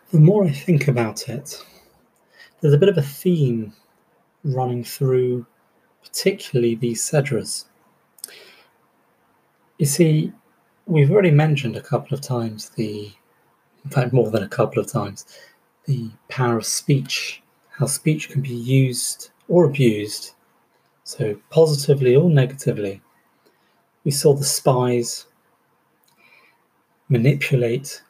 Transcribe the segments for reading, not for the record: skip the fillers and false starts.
The more I think about it, there's a bit of a theme running through particularly these Sedras. You see, we've already mentioned a couple of times in fact more than a couple of times, the power of speech, how speech can be used or abused, so positively or negatively. We saw the spies manipulate,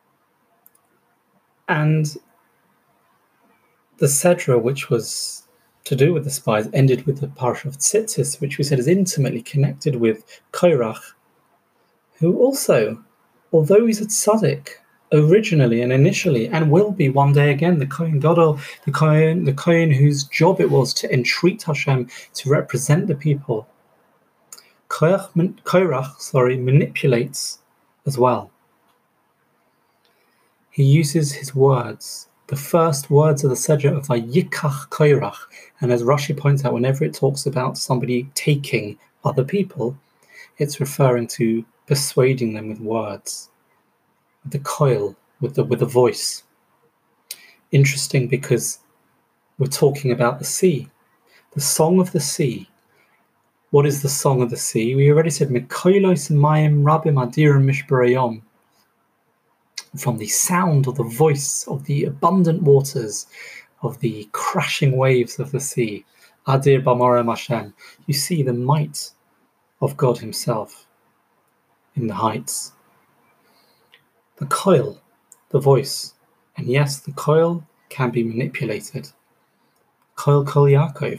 and the Sedra, which was to do with the spies, ended with the Parsha of Tzitzis, which we said is intimately connected with Korach, who also, although he's a tzaddik originally and initially, and will be one day again, the Kohen Gadol, the Kohen whose job it was to entreat Hashem, to represent the people, Korach manipulates as well. He uses his words, the first words of the Sedra of Vayikach Korach, and as Rashi points out, whenever it talks about somebody taking other people, it's referring to persuading them with words, with the coil, with the voice. Interesting, because we're talking about the sea, the song of the sea. What is the song of the sea? We already said Mikoilos Mayim Rabim Adirim Mishbarayom. From the sound or the voice of the abundant waters, of the crashing waves of the sea, Adir B'Morem Hashem, you see the might of God Himself in the heights. The coil, the voice, and yes, the coil can be manipulated. Coil Kol Yaakov.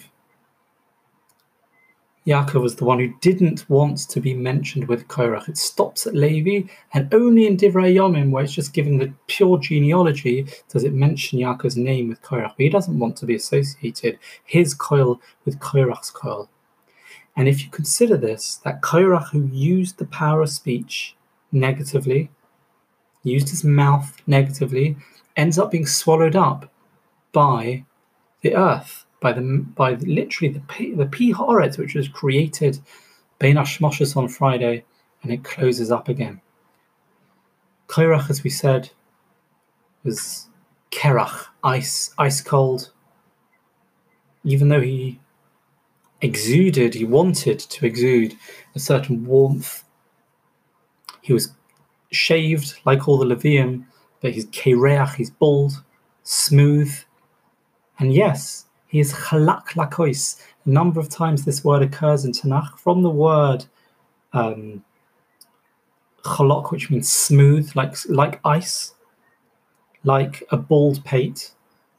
Yaakov was the one who didn't want to be mentioned with Korach. It stops at Levi, and only in Divrei Yomim, where it's just giving the pure genealogy, does it mention Yaakov's name with Korach. But he doesn't want to be associated, his coil, with Korach's coil. And if you consider this, that Korach, who used the power of speech negatively, used his mouth negatively, ends up being swallowed up by the earth, by literally the Pi Haaretz, which was created Bein Hashmoshes on Friday, and it closes up again. Korach, as we said, was kerach, ice cold. Even though he wanted to exude a certain warmth, he was shaved like all the Levium, but he's kereach, he's bald, smooth, and yes, he is chalak lakois. A number of times this word occurs in Tanakh from the word chalak, which means smooth, like ice, like a bald pate.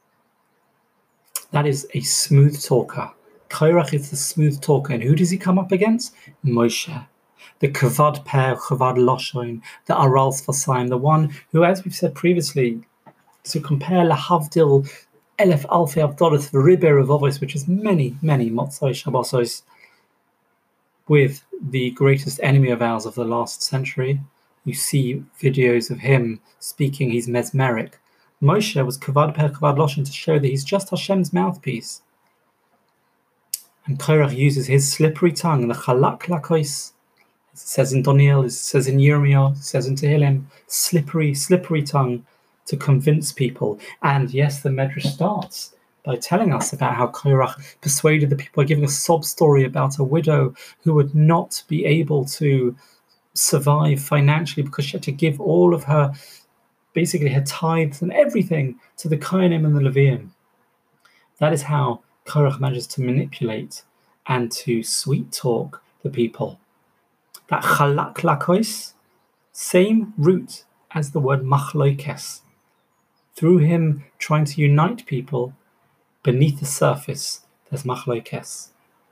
That is a smooth talker. Korach is the smooth talker, and who does he come up against? Moshe, the kavad per, kavad loshoin, the aral sfasayim, the one who, as we've said previously, to compare lahavdil Elef Alfei Avdolos Riber of Avos, which is many Motzai Shabbosos, with the greatest enemy of ours of the last century. You see videos of him speaking, he's mesmeric. Moshe was Kavad Per Kavad Loshin to show that he's just Hashem's mouthpiece. And Korach uses his slippery tongue, the Chalak Lakois. It says in Daniel, it says in Yirmiyah, it says in Tehillim, slippery tongue, to convince people. And yes, the Medrash starts by telling us about how Korach persuaded the people by giving a sob story about a widow who would not be able to survive financially because she had to give all of her, basically her tithes and everything, to the Kohanim and the Leviim. That is how Korach manages to manipulate and to sweet talk the people. That chalak lakois, same root as the word machloikes. Through him trying to unite people, beneath the surface, there's machloikes.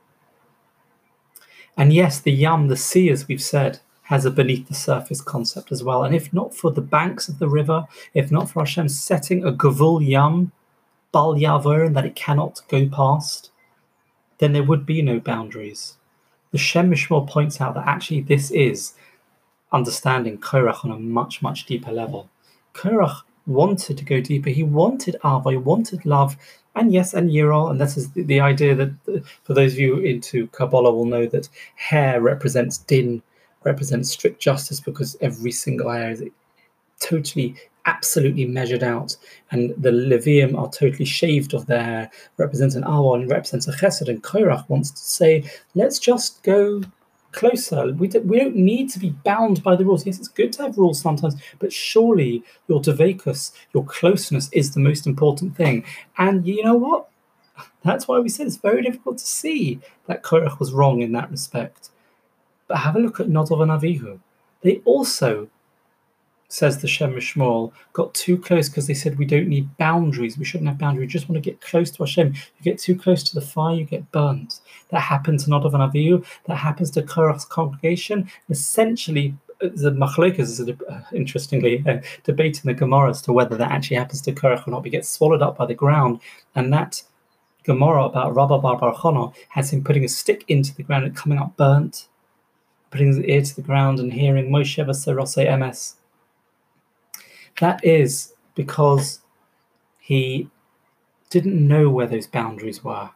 And yes, the Yam, the sea, as we've said, has a beneath the surface concept as well. And if not for the banks of the river, if not for Hashem setting a gavul Yam, bal yavor, that it cannot go past, then there would be no boundaries. The Shem Mishmor points out that actually this is understanding Korach on a much, much deeper level. Korach wanted to go deeper. He wanted Ava, he wanted love, and yes, and Yirah. And this is the idea that, for those of you into Kabbalah will know that hair represents din, represents strict justice, because every single hair is totally absolutely measured out, and the Levium are totally shaved of their hair, represents an Awa and represents a Chesed, and Korach wants to say, let's just go closer. We don't need to be bound by the rules. Yes, it's good to have rules sometimes, but surely your Dveikus, your closeness, is the most important thing. And you know what? That's why we said it's very difficult to see that Korach was wrong in that respect. But have a look at Nadav and Avihu. They also, says the Shem Mishmol, got too close because they said we don't need boundaries. We shouldn't have boundaries. We just want to get close to Hashem. You get too close to the fire, you get burnt. That happened to Nadav and Avihu. That happens to Korach's congregation. Essentially, the Machlokas is interestingly a debate in the Gemara as to whether that actually happens to Korach or not. He gets swallowed up by the ground, and that Gemara about Rabba Bar Chana has him putting a stick into the ground and coming up burnt, putting his ear to the ground and hearing Moshe V'Serosei MS. That is because he didn't know where those boundaries were.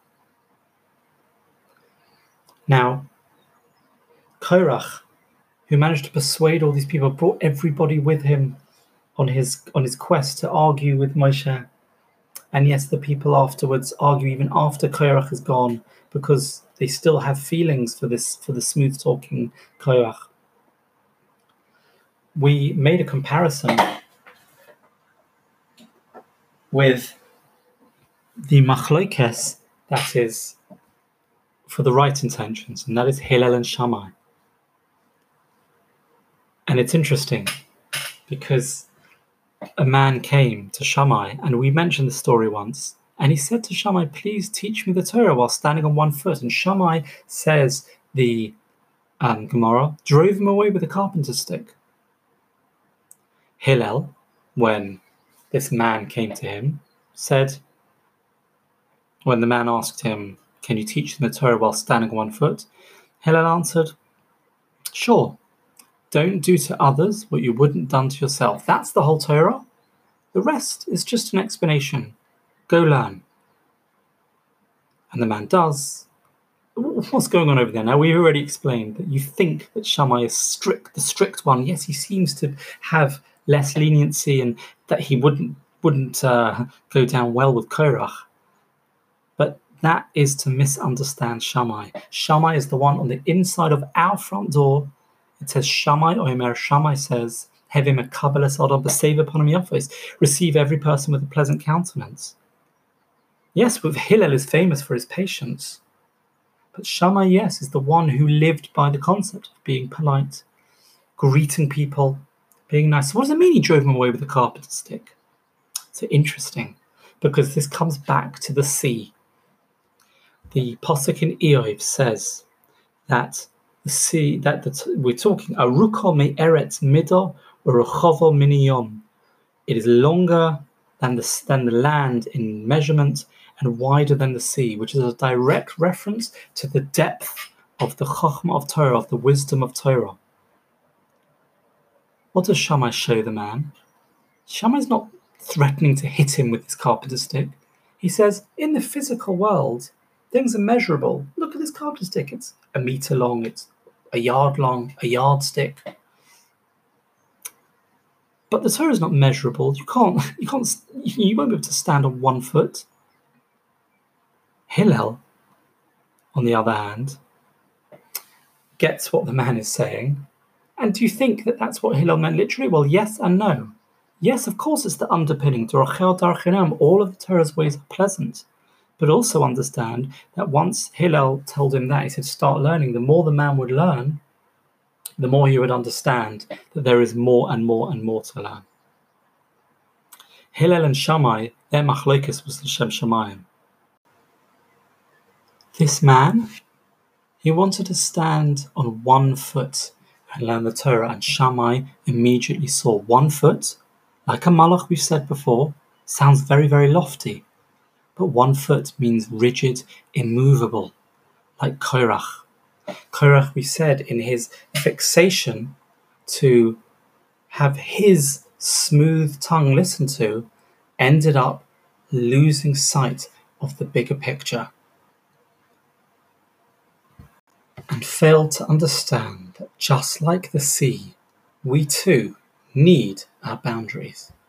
Now, Korach, who managed to persuade all these people, brought everybody with him on his quest to argue with Moshe. And yes, the people afterwards argue even after Korach is gone, because they still have feelings for the smooth talking Korach. We made a comparison with the machlokes, that is for the right intentions, and that is Hillel and Shammai. And it's interesting because a man came to Shammai, and we mentioned the story once, and he said to Shammai, please teach me the Torah while standing on one foot. And Shammai, says the Gemara, drove him away with a carpenter's stick. Hillel, when this man came to him, said, when the man asked him, can you teach them the Torah while standing on one foot? Hillel answered, sure, don't do to others what you wouldn't done to yourself. That's the whole Torah. The rest is just an explanation. Go learn. And the man does. What's going on over there? Now, we've already explained that you think that Shammai is the strict one. Yes, he seems to have less leniency and that he wouldn't go down well with Korach. But that is to misunderstand Shammai. Shammai is the one on the inside of our front door. It says Shammai, Omer Shammai says, Hevim a kabbalas adam b'seva upon yafos, receive every person with a pleasant countenance. Yes, but Hillel is famous for his patience. But Shammai, yes, is the one who lived by the concept of being polite, greeting people, being nice. So what does it mean he drove him away with a carpenter's stick? So interesting, because this comes back to the sea. The Pasuk in Eov says that the sea, we're talking Aruko me eretz midah or Rechovo miniyom. It is longer than the land in measurement and wider than the sea, which is a direct reference to the depth of the Chochmah of Torah, of the wisdom of Torah. What does Shammai show the man? Shammai's not threatening to hit him with his carpenter's stick. He says, in the physical world, things are measurable. Look at this carpenter's stick. It's a meter long, it's a yard long, a yardstick. But the Torah is not measurable. You won't be able to stand on one foot. Hillel, on the other hand, gets what the man is saying. And do you think that that's what Hillel meant literally? Well, yes and no. Yes, of course, it's the underpinning. All of the Torah's ways are pleasant. But also understand that once Hillel told him that, he said, start learning. The more the man would learn, the more he would understand that there is more and more and more to learn. Hillel and Shammai, their machlokes was the Shem Shamayim. This man, he wanted to stand on one foot and learn the Torah, and Shammai immediately saw 1 foot, like a malach we've said before, sounds very, very lofty. But 1 foot means rigid, immovable, like Korach. Korach, we said, in his fixation to have his smooth tongue listened to, ended up losing sight of the bigger picture and failed to understand that just like the sea, we too need our boundaries.